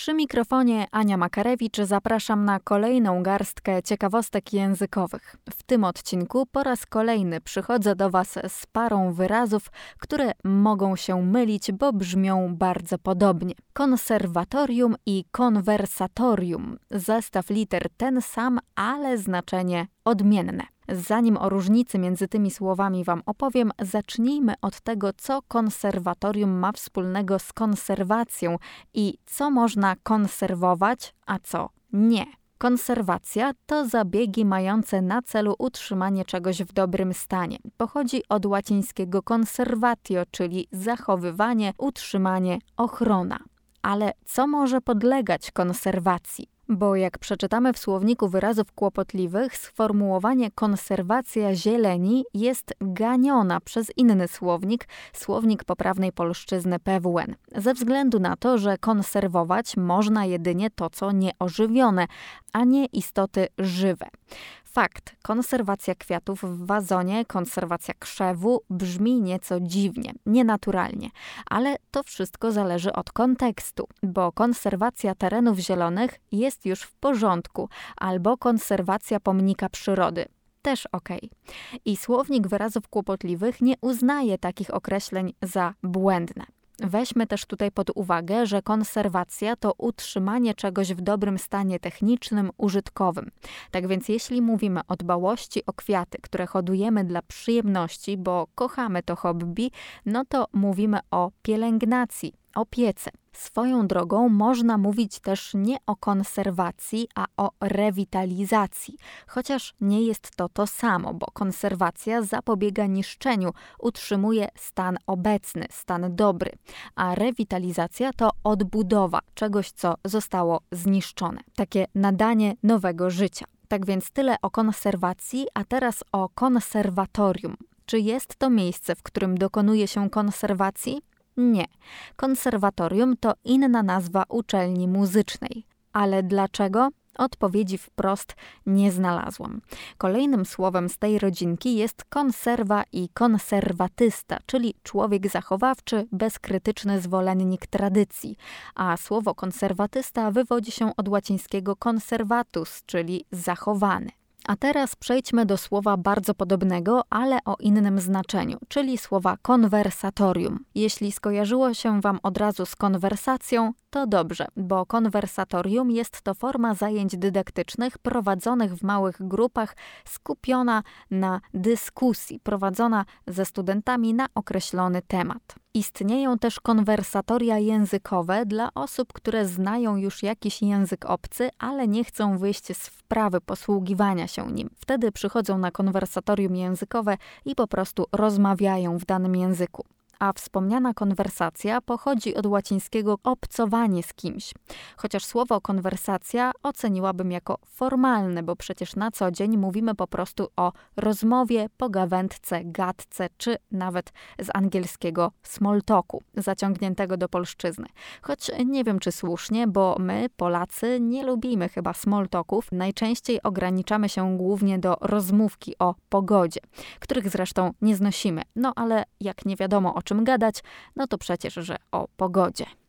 Przy mikrofonie Ania Makarewicz zapraszam na kolejną garstkę ciekawostek językowych. W tym odcinku po raz kolejny przychodzę do Was z parą wyrazów, które mogą się mylić, bo brzmią bardzo podobnie. Konserwatorium i konwersatorium. Zestaw liter ten sam, ale znaczenie odmienne. Zanim o różnicy między tymi słowami Wam opowiem, zacznijmy od tego, co konserwatorium ma wspólnego z konserwacją i co można konserwować, a co nie. Konserwacja to zabiegi mające na celu utrzymanie czegoś w dobrym stanie. Pochodzi od łacińskiego conservatio, czyli zachowywanie, utrzymanie, ochrona. Ale co może podlegać konserwacji? Bo jak przeczytamy w słowniku wyrazów kłopotliwych, sformułowanie konserwacja zieleni jest ganiona przez inny słownik poprawnej polszczyzny PWN. Ze względu na to, że konserwować można jedynie to, co nieożywione, a nie istoty żywe. Fakt, konserwacja kwiatów w wazonie, konserwacja krzewu brzmi nieco dziwnie, nienaturalnie, ale to wszystko zależy od kontekstu, bo konserwacja terenów zielonych jest już w porządku, albo konserwacja pomnika przyrody. Też okej. I słownik wyrazów kłopotliwych nie uznaje takich określeń za błędne. Weźmy też tutaj pod uwagę, że konserwacja to utrzymanie czegoś w dobrym stanie technicznym, użytkowym. Tak więc jeśli mówimy o dbałości o kwiaty, które hodujemy dla przyjemności, bo kochamy to hobby, no to mówimy o pielęgnacji, opiece. Swoją drogą można mówić też nie o konserwacji, a o rewitalizacji, chociaż nie jest to samo, bo konserwacja zapobiega niszczeniu, utrzymuje stan obecny, stan dobry, a rewitalizacja to odbudowa czegoś, co zostało zniszczone, takie nadanie nowego życia. Tak więc tyle o konserwacji, a teraz o konserwatorium. Czy jest to miejsce, w którym dokonuje się konserwacji? Nie. Konserwatorium to inna nazwa uczelni muzycznej. Ale dlaczego? Odpowiedzi wprost nie znalazłam. Kolejnym słowem z tej rodzinki jest konserwa i konserwatysta, czyli człowiek zachowawczy, bezkrytyczny zwolennik tradycji. A słowo konserwatysta wywodzi się od łacińskiego conservatus, czyli zachowany. A teraz przejdźmy do słowa bardzo podobnego, ale o innym znaczeniu, czyli słowa konwersatorium. Jeśli skojarzyło się Wam od razu z konwersacją, to dobrze, bo konwersatorium jest to forma zajęć dydaktycznych prowadzonych w małych grupach, skupiona na dyskusji, prowadzona ze studentami na określony temat. Istnieją też konwersatoria językowe dla osób, które znają już jakiś język obcy, ale nie chcą wyjść z wprawy posługiwania się nim. Wtedy przychodzą na konwersatorium językowe i po prostu rozmawiają w danym języku. A wspomniana konwersacja pochodzi od łacińskiego obcowanie z kimś. Chociaż słowo konwersacja oceniłabym jako formalne, bo przecież na co dzień mówimy po prostu o rozmowie, pogawędce, gadce, czy nawet z angielskiego small talku, zaciągniętego do polszczyzny. Choć nie wiem, czy słusznie, bo my, Polacy, nie lubimy chyba small talków. Najczęściej ograniczamy się głównie do rozmówki o pogodzie, których zresztą nie znosimy. No ale jak nie wiadomo o czym gadać, no to przecież, że o pogodzie.